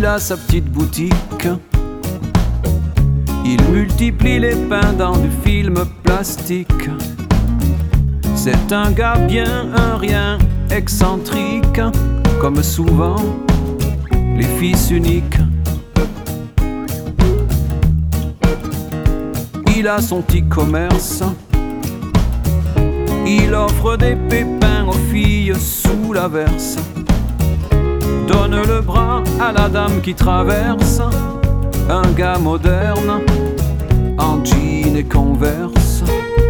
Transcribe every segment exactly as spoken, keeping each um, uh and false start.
a sa petite boutique. Il multiplie les pains dans du film plastique. C'est un gars bien, un rien, excentrique, comme souvent les fils uniques. Il a son petit commerce. Il offre des pépins aux filles sous l'averse. Donne le bras à la dame qui traverse. Un gars moderne en jean et converse.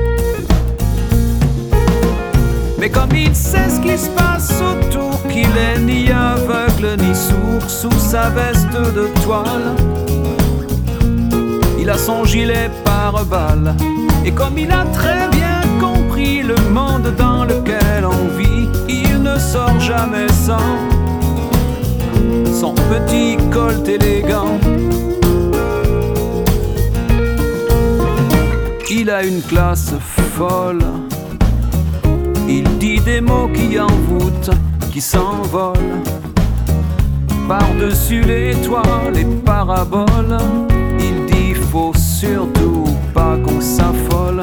Mais comme il sait ce qui se passe autour, qu'il est ni aveugle ni sourd, sous sa veste de toile il a son gilet pare-balles. Et comme il a très bien compris le monde dans lequel on vit, il ne sort jamais sans son petit colt élégant. Il a une classe folle. Il dit des mots qui envoûtent, qui s'envolent par-dessus les toits, les paraboles. Il dit faut surtout pas qu'on s'affole.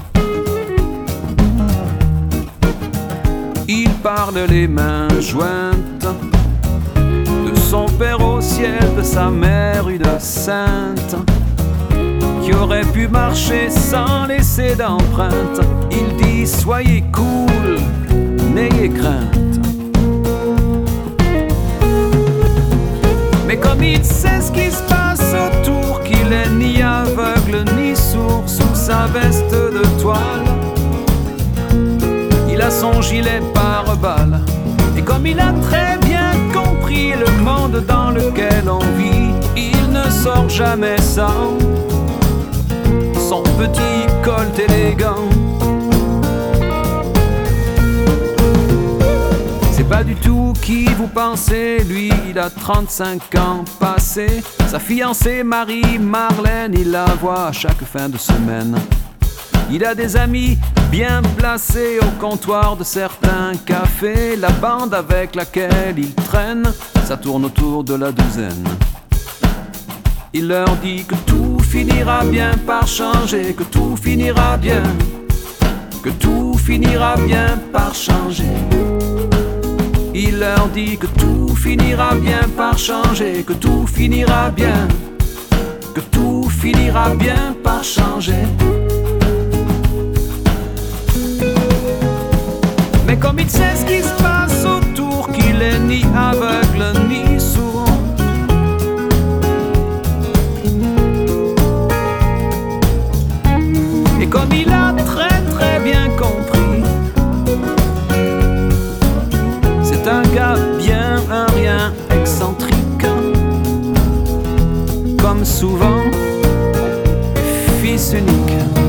Il parle les mains jointes de son père au ciel, de sa mère une sainte qui aurait pu marcher sans laisser d'empreinte. Il dit soyez cool, n'ayez crainte. Mais comme il sait ce qui se passe autour, qu'il est ni aveugle ni sourd, sous sa veste de toile il a son gilet pare-balles. Et comme il a très bien compris le monde dans lequel on vit, il ne sort jamais sans son petit colt élégant. C'est pas du tout qui vous pensez, lui il a trente-cinq ans passés. Sa fiancée Marie-Marlène, il la voit à chaque fin de semaine. Il a des amis bien placés au comptoir de certains cafés. La bande avec laquelle il traîne, ça tourne autour de la douzaine. Il leur dit que tout finira bien par changer, que tout finira bien, que tout finira bien par changer. Il leur dit que tout finira bien par changer, que tout finira bien, que tout finira bien par changer. Mais comme il sait ce qui se passe autour, qu'il est ni aveugle ni sourd, et comme il a très très bien compris, c'est un gars bien, un rien, excentrique, comme souvent, fils unique.